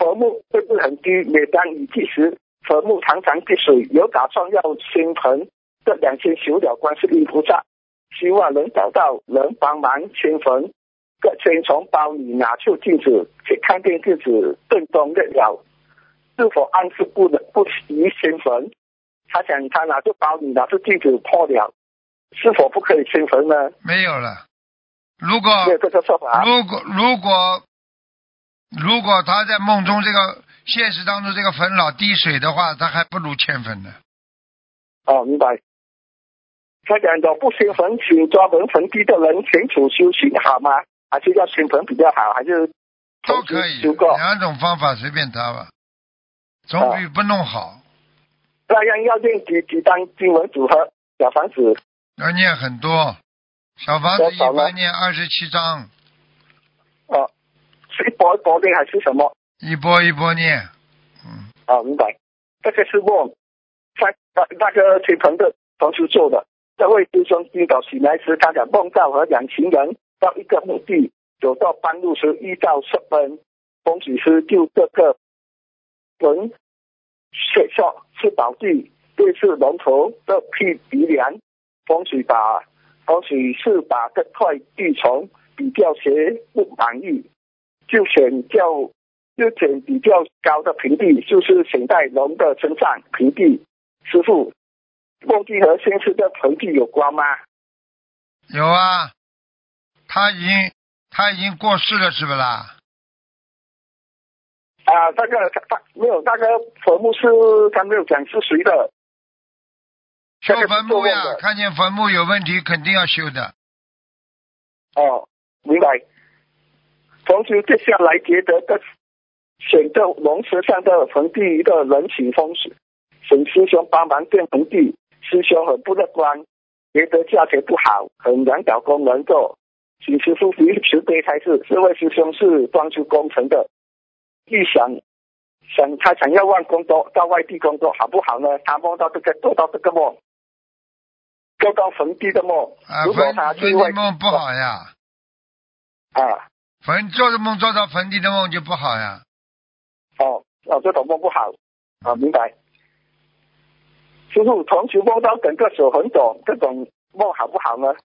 坟墓位置很低，每当雨季时，坟墓常常积水，有打算要迁坟这2千求了观世音菩萨，希望能找到人帮忙迁坟。个先从包里拿出镜子，却看见镜子正中月了，是否暗示不宜迁坟？他想他拿出包里拿出镜子破了，是否不可以迁坟呢？ 没有了。如果没有这个说法。 如果他在梦中这个现实当中这个坟老滴水的话，他还不如迁坟呢。 哦，明白。他讲的不迁坟，请专门坟地的人清楚修行好吗？还是要迁坟比较好？还是都可以，2种方法随便他吧，总比不弄好。 那样要念几张经文组合小房子？ 要念很多，小房子一般念27章。 哦，是一波一波念还是什么？ 一波一波念。 明白。这个是梦，那个亲朋的同事做的。这位师兄今早醒来时，他讲梦到和2行人到一个墓地，走到半路时遇到石门，风水师就这个坟写下是宝地，这是龙头的鼻梁，风水师把这块地从比较斜不满意，就选比较高的平地，就是选在龙的身上平地。师父，梦境和现实的盆地有关吗？ 有啊，他已经过世了，是不啦？ 那个他没有，那个坟墓是他没有讲是谁的。 修坟墓呀，看见坟墓有问题，肯定要修的。 哦，明白。同时接下来觉得选择龙石上的坟地的人情风水，请师兄帮忙建坟地，师兄很不乐观，觉得价钱不好，很难找工人做，请师父慈悲开示。这位师兄是装修工程的，他想要换工作，到外地工作好不好呢？他梦到做到这个梦，做到坟地的梦。如果他去外地梦不好呀。做的梦做到坟地的梦就不好呀。 这种梦不好。明白。师父，同时梦到整个手很肿，这种梦好不好呢？